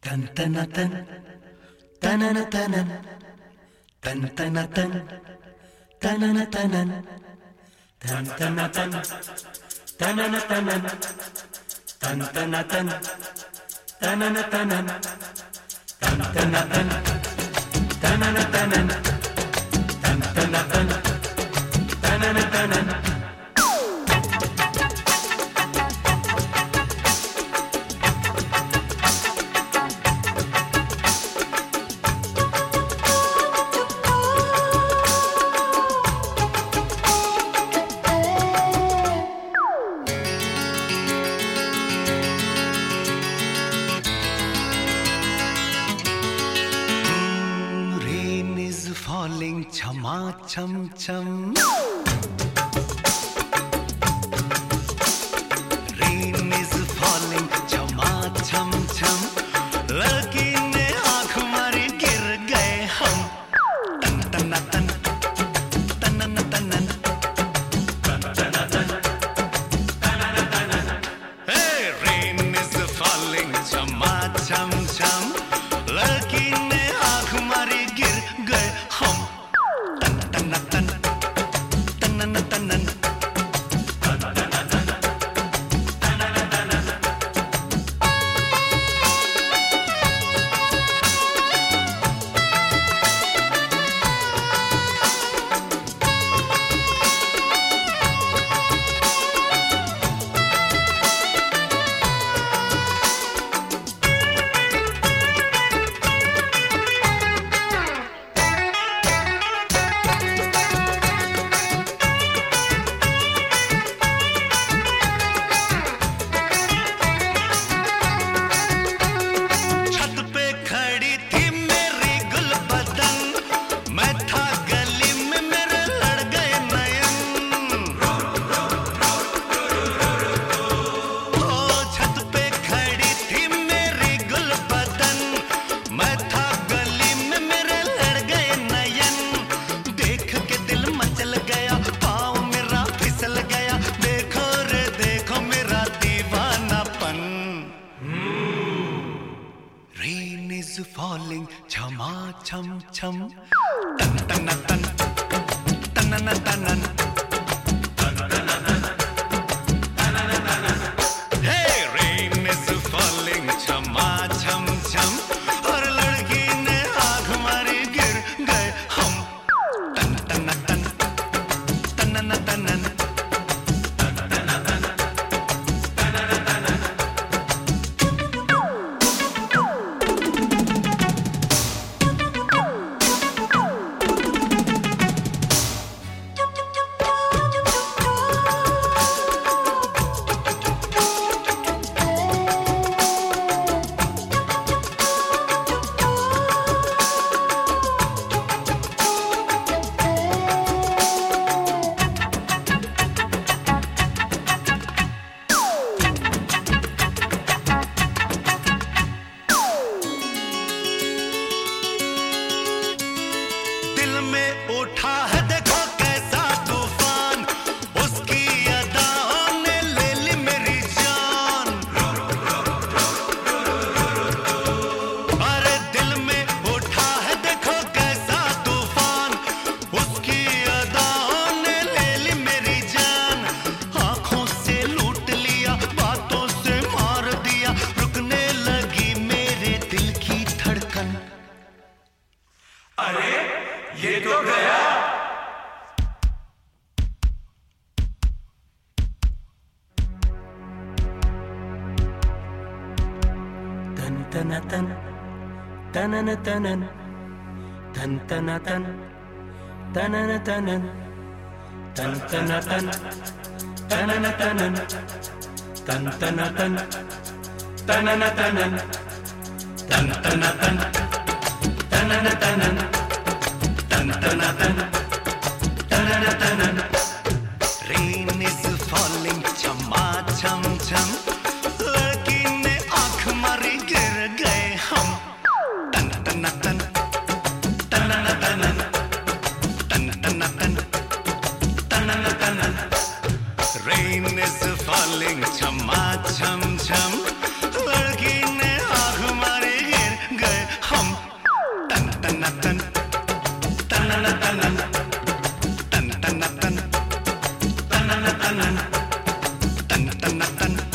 तन तन तन तनन तनन तन तन तन तनन तनन तन तन तन तनन तनन तन तन तन तनन तनन तन तन तन तनन तनन तन तन तन तनन तनन Falling chama cham cham, rain is falling chama cham cham, लड़की ने आँख मारी गिर गए हम, तन तन तन तनन तनन तन तन तन तनन तनन, hey rain is falling chama cham cham, लड़की ने आँख मारी गिर गए हम, तन तन तन तनन तनन तन तन तन तनन तनन। Rain is falling, chama cham cham, tan tan tan, tanan tanan, tan tan tan, tanan tanan. Hey, rain is falling, chama cham cham, और लड़की ने आँख मारी गिर गए हम, tan tan tan, tanan tanan, tan tan tan, tanan tanan. उठा है देखो कैसा तूफान, उसकी अदाओं ने ले ली मेरी जान, अरे दिल में उठा है देखो कैसा तूफान, उसकी अदाओं ने ले ली मेरी जान, आंखों से लूट लिया, बातों से मार दिया, रुकने लगी मेरे दिल की धड़कन, अरे ये तो गया। तन तन तन तनन तनन तन तन तन तनन तनन तन तन तन तनन तनन तन तन तन तनन तनन तन तन तन तनन तनन तन तन तन तनन तनन। Rain is falling chama cham cham, लड़की ने आँख मारी गिर गए हम, तन तन तन तनन तनन तन तन तन तनन तनन। Rain is falling chama cham cham, लड़की ने आँख मारी गिर तन तन तन तन तन तन तन तन तन तन तन